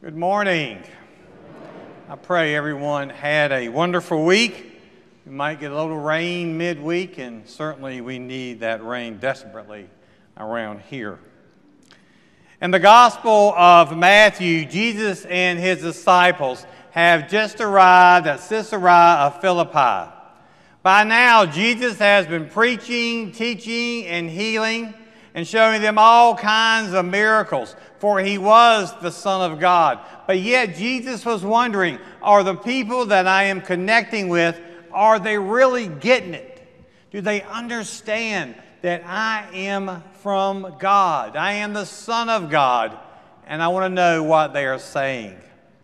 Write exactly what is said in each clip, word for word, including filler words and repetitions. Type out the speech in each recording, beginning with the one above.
Good morning. I pray everyone had a wonderful week. We might get a little rain midweek, and certainly we need that rain desperately around here. In the Gospel of Matthew, Jesus and his disciples have just arrived at Caesarea of Philippi. By now, Jesus has been preaching, teaching, and healing, and showing them all kinds of miracles, for he was the Son of God. But yet Jesus was wondering, are the people that I am connecting with, are they really getting it? Do they understand that I am from God? I am the Son of God, and I want to know what they are saying.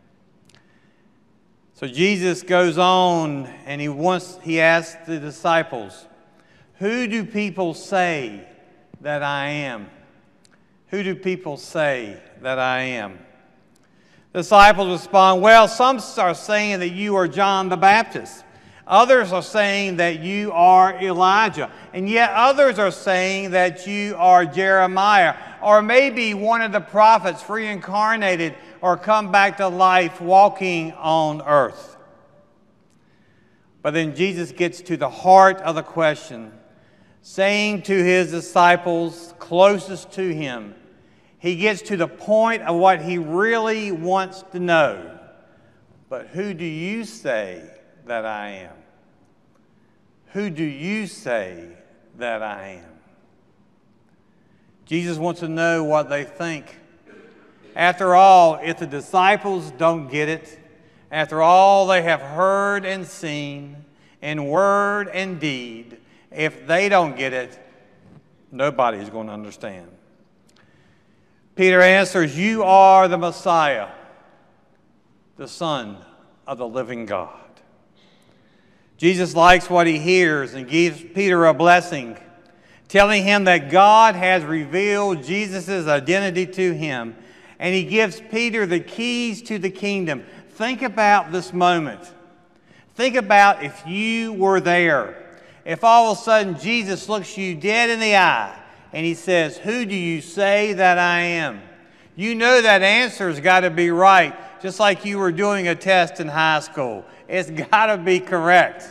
So Jesus goes on, and he wants, he asks the disciples, who do people say that I am? Who do people say that I am? The disciples respond, well, some are saying that you are John the Baptist. Others are saying that you are Elijah. And yet others are saying that you are Jeremiah, or maybe one of the prophets reincarnated or come back to life walking on earth. But then Jesus gets to the heart of the question, saying to his disciples closest to him, he gets to the point of what he really wants to know. But who do you say that I am? Who do you say that I am? Jesus wants to know what they think. After all, if the disciples don't get it, after all they have heard and seen in word and deed, if they don't get it, nobody is going to understand. Peter answers, you are the Messiah, the Son of the living God. Jesus likes what he hears and gives Peter a blessing, telling him that God has revealed Jesus' identity to him, and he gives Peter the keys to the kingdom. Think about this moment. Think about if you were there. If all of a sudden Jesus looks you dead in the eye and he says, who do you say that I am? You know that answer's got to be right, just like you were doing a test in high school. It's got to be correct.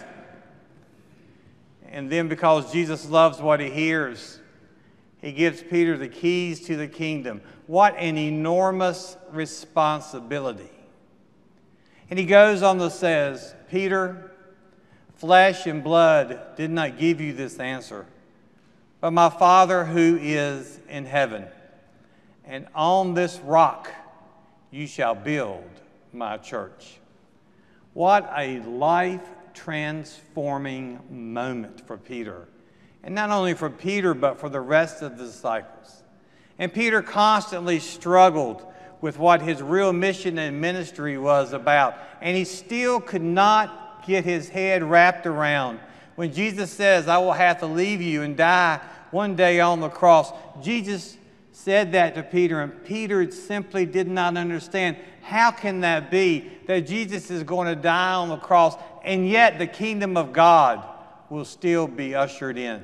And then because Jesus loves what he hears, he gives Peter the keys to the kingdom. What an enormous responsibility. And he goes on to says, Peter, flesh and blood did not give you this answer, but my Father who is in heaven. And on this rock you shall build my church. What a life-transforming moment for Peter. And not only for Peter, but for the rest of the disciples. And Peter constantly struggled with what his real mission and ministry was about. And he still could not get his head wrapped around when Jesus says, I will have to leave you and die one day on the cross. Jesus said that to Peter, and Peter simply did not understand. How can that be, that Jesus is going to die on the cross, and yet the kingdom of God will still be ushered in?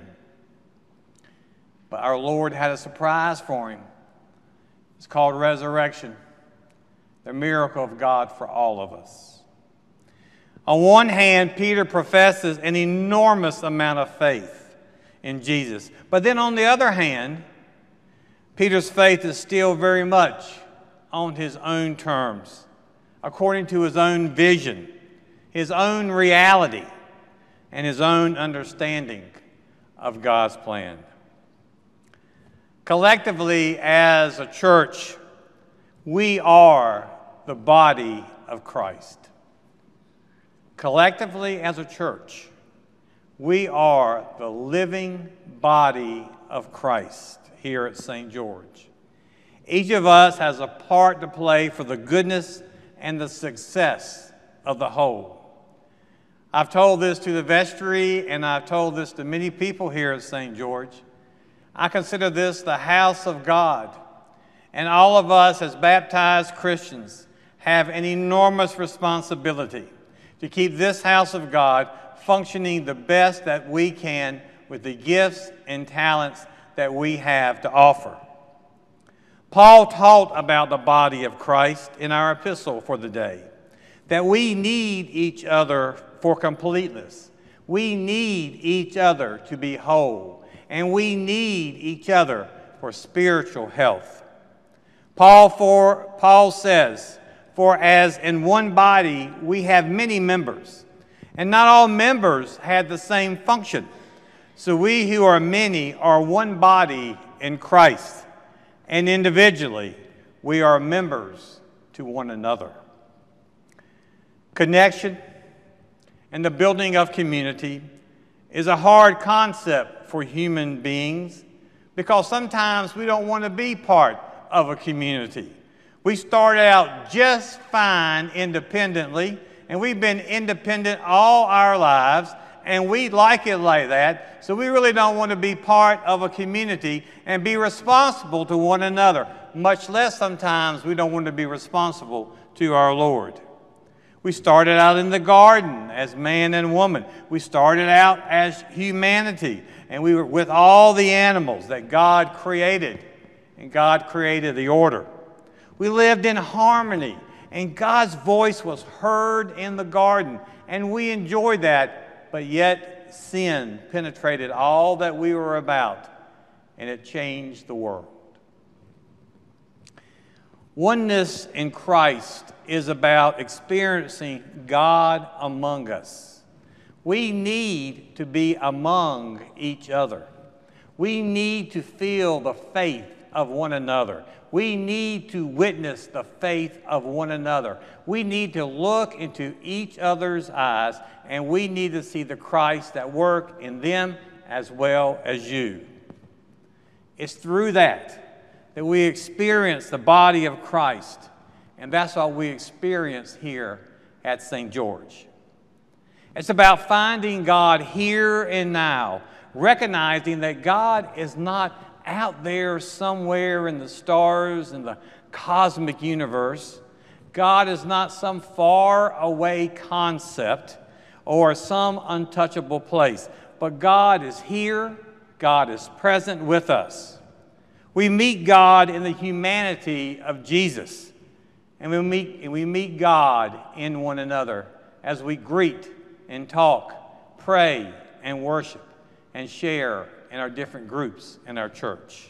But our Lord had a surprise for him. It's called resurrection, the miracle of God for all of us. On one hand, Peter professes an enormous amount of faith in Jesus. But then on the other hand, Peter's faith is still very much on his own terms, according to his own vision, his own reality, and his own understanding of God's plan. Collectively, as a church, we are the body of Christ. Collectively, as a church, we are the living body of Christ here at Saint George. Each of us has a part to play for the goodness and the success of the whole. I've told this to the vestry, and I've told this to many people here at Saint George. I consider this the house of God, and all of us as baptized Christians have an enormous responsibility to keep this house of God functioning the best that we can with the gifts and talents that we have to offer. Paul taught about the body of Christ in our epistle for the day, that we need each other for completeness. We need each other to be whole, and we need each other for spiritual health. Paul, for, Paul says, "For as in one body we have many members, and not all members have the same function. So we who are many are one body in Christ, and individually we are members to one another." Connection and the building of community is a hard concept for human beings because sometimes we don't want to be part of a community. We start out just fine independently, and we've been independent all our lives, and we like it like that, so we really don't want to be part of a community and be responsible to one another, much less sometimes we don't want to be responsible to our Lord. We started out in the garden as man and woman. We started out as humanity, and we were with all the animals that God created, and God created the order. We lived in harmony, and God's voice was heard in the garden, and we enjoyed that, but yet sin penetrated all that we were about, and it changed the world. Oneness in Christ is about experiencing God among us. We need to be among each other. We need to feel the faith of one another. We need to witness the faith of one another. We need to look into each other's eyes, and we need to see the Christ that work in them as well as you. It's through that that we experience the body of Christ, and that's what we experience here at Saint George. It's about finding God here and now, recognizing that God is not out there somewhere in the stars in the cosmic universe. God is not some far away concept or some untouchable place, but God is here, God is present with us. We meet God in the humanity of Jesus, and we meet, and we meet God in one another as we greet and talk, pray and worship, and share in our different groups in our church.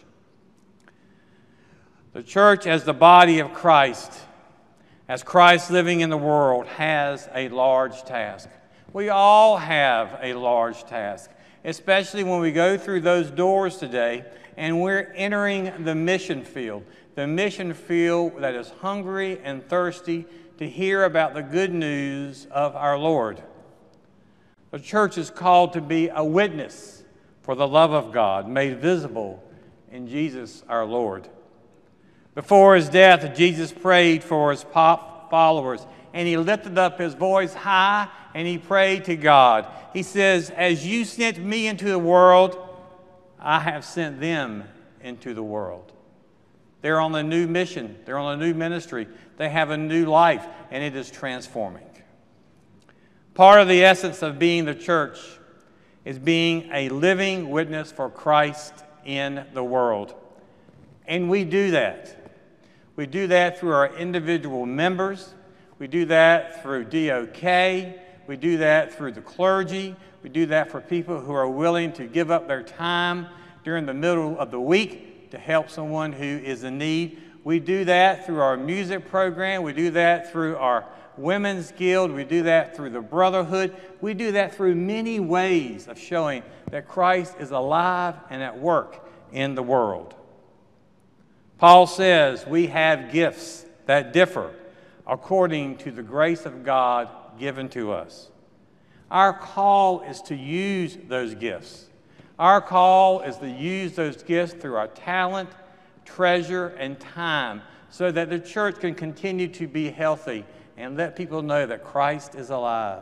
The church as the body of Christ, as Christ living in the world, has a large task. We all have a large task, especially when we go through those doors today and we're entering the mission field, the mission field that is hungry and thirsty to hear about the good news of our Lord. The church is called to be a witness for the love of God made visible in Jesus our Lord. Before his death, Jesus prayed for his followers, and he lifted up his voice high and he prayed to God. He says, "As you sent me into the world, I have sent them into the world." They're on a new mission. They're on a new ministry. They have a new life, and it is transforming. Part of the essence of being the church is being a living witness for Christ in the world. And we do that. We do that through our individual members. We do that through D O K. We do that through the clergy. We do that for people who are willing to give up their time during the middle of the week to help someone who is in need. We do that through our music program. We do that through our Women's Guild. We do that through the Brotherhood. We do that through many ways of showing that Christ is alive and at work in the world. Paul says we have gifts that differ according to the grace of God given to us. Our call is to use those gifts. Our call is to use those gifts through our talent, treasure, and time so that the church can continue to be healthy and let people know that Christ is alive.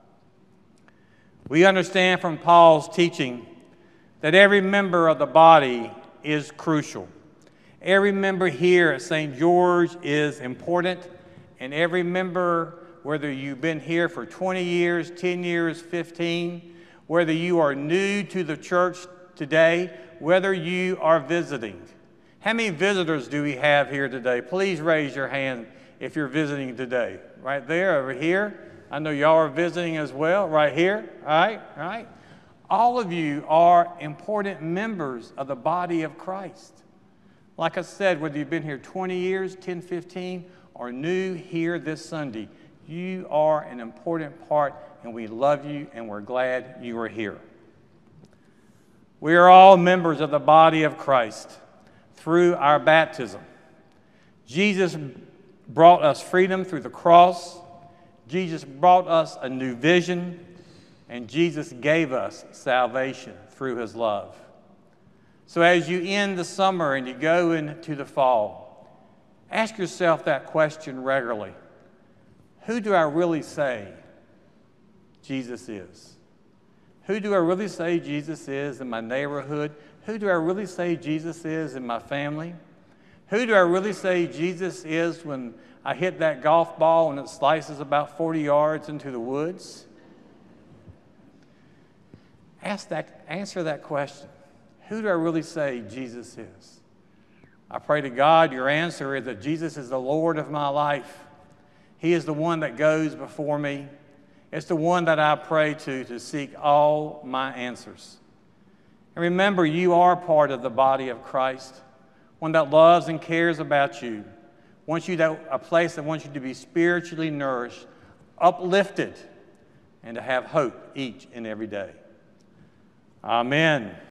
We understand from Paul's teaching that every member of the body is crucial. Every member here at Saint George is important, and every member, whether you've been here for twenty years, ten years, fifteen, whether you are new to the church today, whether you are visiting, How many visitors do we have here today? Please raise your hand if you're visiting today. Right there, over here. I know y'all are visiting as well, right here. All right, all right. All of you are important members of the body of Christ. Like I said, whether you've been here twenty years, ten, fifteen, or new here this Sunday, you are an important part, and we love you, and we're glad you are here. We are all members of the body of Christ through our baptism. Jesus brought us freedom through the cross. Jesus brought us a new vision, and Jesus gave us salvation through his love. So as you end the summer and you go into the fall, ask yourself that question regularly. Who do I really say Jesus is? Who do I really say Jesus is in my neighborhood? Who do I really say Jesus is in my family? Who do I really say Jesus is when I hit that golf ball and it slices about forty yards into the woods? Ask that, answer that question. Who do I really say Jesus is? I pray to God your answer is that Jesus is the Lord of my life. He is the one that goes before me. It's the one that I pray to to seek all my answers. And remember, you are part of the body of Christ, one that loves and cares about you, wants you to a place that wants you to be spiritually nourished, uplifted, and to have hope each and every day. Amen.